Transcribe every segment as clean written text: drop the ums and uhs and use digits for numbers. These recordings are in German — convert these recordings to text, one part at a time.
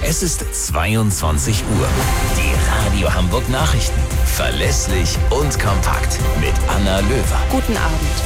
Es ist 22 Uhr. Die Radio Hamburg Nachrichten. Verlässlich und kompakt mit Anna Löwer. Guten Abend.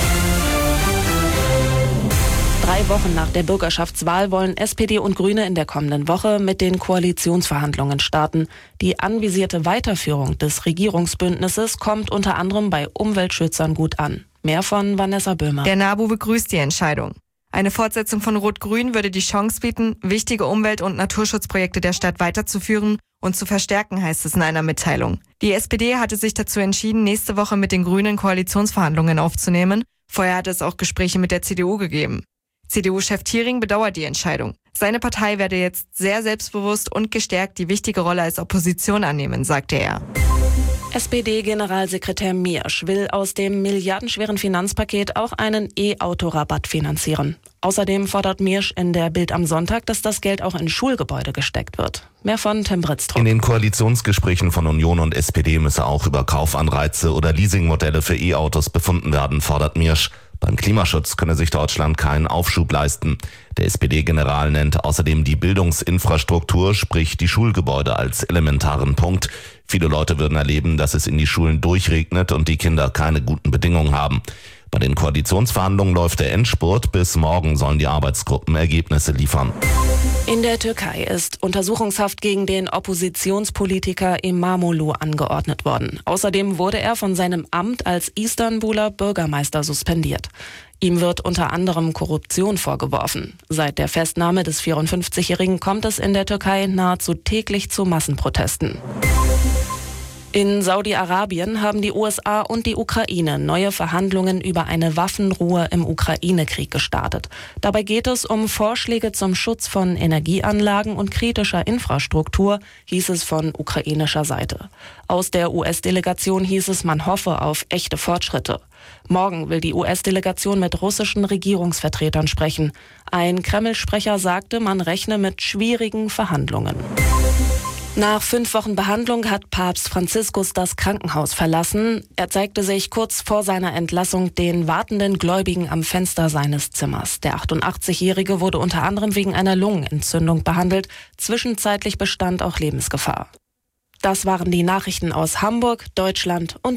3 Wochen nach der Bürgerschaftswahl wollen SPD und Grüne in der kommenden Woche mit den Koalitionsverhandlungen starten. Die anvisierte Weiterführung des Regierungsbündnisses kommt unter anderem bei Umweltschützern gut an. Mehr von Vanessa Böhmer. Der NABU begrüßt die Entscheidung. Eine Fortsetzung von Rot-Grün würde die Chance bieten, wichtige Umwelt- und Naturschutzprojekte der Stadt weiterzuführen und zu verstärken, heißt es in einer Mitteilung. Die SPD hatte sich dazu entschieden, nächste Woche mit den Grünen Koalitionsverhandlungen aufzunehmen. Vorher hat es auch Gespräche mit der CDU gegeben. CDU-Chef Thiering bedauert die Entscheidung. Seine Partei werde jetzt sehr selbstbewusst und gestärkt die wichtige Rolle als Opposition annehmen, sagte er. SPD-Generalsekretär Miersch will aus dem milliardenschweren Finanzpaket auch einen E-Auto-Rabatt finanzieren. Außerdem fordert Miersch in der Bild am Sonntag, dass das Geld auch in Schulgebäude gesteckt wird. Mehr von Tim Britztrup. In den Koalitionsgesprächen von Union und SPD müsse auch über Kaufanreize oder Leasingmodelle für E-Autos befunden werden, fordert Miersch. Beim Klimaschutz könne sich Deutschland keinen Aufschub leisten. Der SPD-General nennt außerdem die Bildungsinfrastruktur, sprich die Schulgebäude, als elementaren Punkt. Viele Leute würden erleben, dass es in die Schulen durchregnet und die Kinder keine guten Bedingungen haben. Bei den Koalitionsverhandlungen läuft der Endspurt. Bis morgen sollen die Arbeitsgruppen Ergebnisse liefern. In der Türkei ist Untersuchungshaft gegen den Oppositionspolitiker Imamoglu angeordnet worden. Außerdem wurde er von seinem Amt als Istanbuler Bürgermeister suspendiert. Ihm wird unter anderem Korruption vorgeworfen. Seit der Festnahme des 54-Jährigen kommt es in der Türkei nahezu täglich zu Massenprotesten. In Saudi-Arabien haben die USA und die Ukraine neue Verhandlungen über eine Waffenruhe im Ukraine-Krieg gestartet. Dabei geht es um Vorschläge zum Schutz von Energieanlagen und kritischer Infrastruktur, hieß es von ukrainischer Seite. Aus der US-Delegation hieß es, man hoffe auf echte Fortschritte. Morgen will die US-Delegation mit russischen Regierungsvertretern sprechen. Ein Kreml-Sprecher sagte, man rechne mit schwierigen Verhandlungen. Nach 5 Wochen Behandlung hat Papst Franziskus das Krankenhaus verlassen. Er zeigte sich kurz vor seiner Entlassung den wartenden Gläubigen am Fenster seines Zimmers. Der 88-Jährige wurde unter anderem wegen einer Lungenentzündung behandelt. Zwischenzeitlich bestand auch Lebensgefahr. Das waren die Nachrichten aus Hamburg, Deutschland und